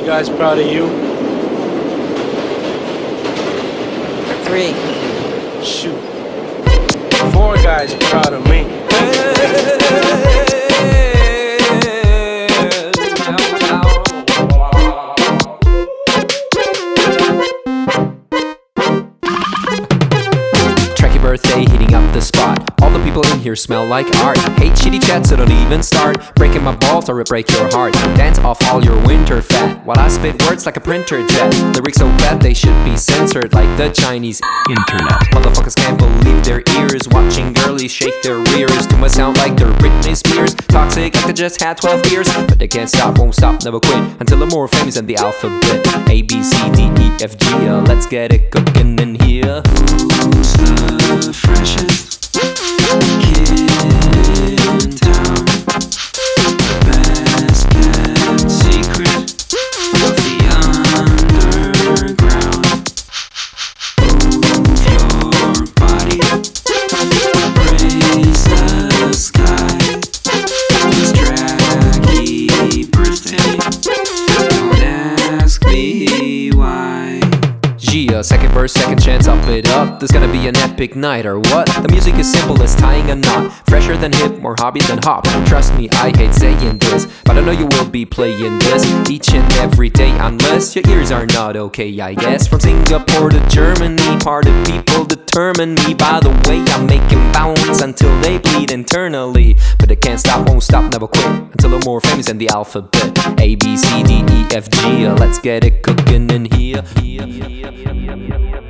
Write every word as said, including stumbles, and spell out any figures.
guys proud of you? Three. Shoot. Four guys proud of me. Tracky birthday, heating up the spot. All the people in here smell like art. Hate shitty chat, so don't even start breaking my balls or it break your heart. Dance off all your winter fat while I spit words like a printer jet. Lyrics so bad they should be censored like the Chinese internet. Motherfuckers can't believe their ears watching girlies shake their rears to my sound like they're Britney Spears. Toxic like they just had twelve beers, but they can't stop, won't stop, never quit until they're more famous than the alphabet. A, B, C, D, E, F, G, uh, let's get it cooking in here. Who's the freshest kid in town? Best kept secret of the underground. Move your body, raise the sky. It's Tracky birthday, don't ask me why. Gia, second verse, second chance, up it up. There's gonna be an epic night or what? The music is simple as tying a knot. Fresher than hip, more hobby than hop. Trust me, I hate saying this, but I know you will be playing this each and every day, unless your ears are not okay, I guess. From Singapore to Germany, part of people determine me by the way I make them bounce until they bleed internally. But they can't stop, won't stop, never quit until they're more famous than the alphabet. A, B, C, D, E, F, G, uh, let's get it cooking in here. here, here, here, here, here.